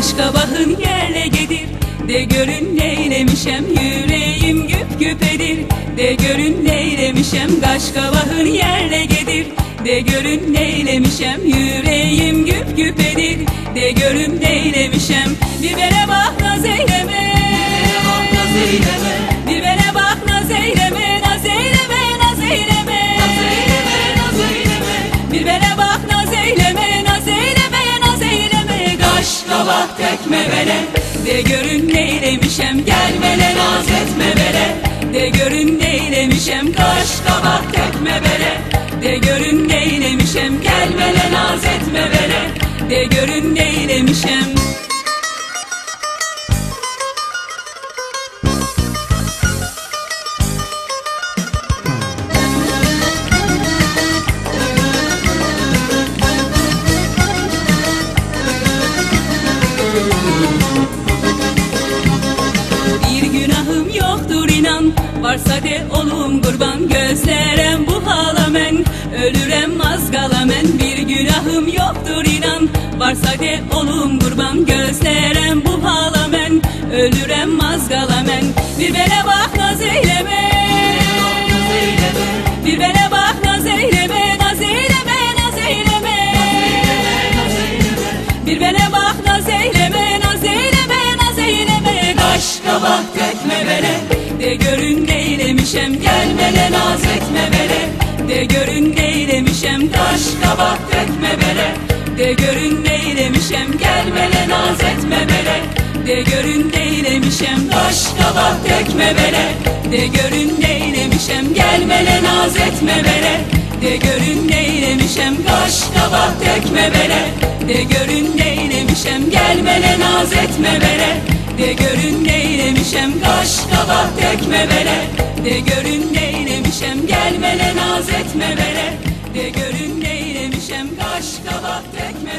Qaşqabağın yerle gedir, de görün neylemişem, yüreğim güp güpedir. De görün neylemişem, qaşqabağın yerle gedir, de görün neylemişem, yüreğim güp güpedir. De görün neylemişem, bibere bak naz eyleme, bibere bak naz eyleme, naz eyleme, naz eyleme, bibere bak naz eyleme, naz eyleme, naz eyleme. Qaşqabaq tekme vere, de görün neylemişem, gelmele naz etme vere. De görün neylemişem, qaşqabaq tekme vere. De görün neylemişem, gelmele naz etme vere. De görün neylemişem. Bir günahım yoktur inan, varsa de olum kurban. Gözlerem bu hala men, ölürem az qala men. Bir günahım yoktur inan, varsa de olum kurban. Gözlerem bu hala men, ölürem az qala men. Bir bele bak naz eyleme, bir bele bak naz eyleme, naz eyleme, naz eyleme, bir bele bak naz eyleme, naz eyleme, naz eyleme. Qaşqabaq tekme vere, de görün neylemişem, gelmele naz etme vere. De görün neylemişem, qaşqabaq tekme vere. De görün neylemişem, gelmele naz etme vere. De görün neylemişem, qaşqabaq tekme vere. De görün neylemişem, gelmele naz etme vere. De görün neylemişem, qaşqabaq tekme vere. De görün neylemişem, gelmele naz etme vere. De görün neylemişem, qaşqabaq tekme vere. De görün neylemişem, gelmele naz etme vere. De görün neylemişem, qaşqabaq tekme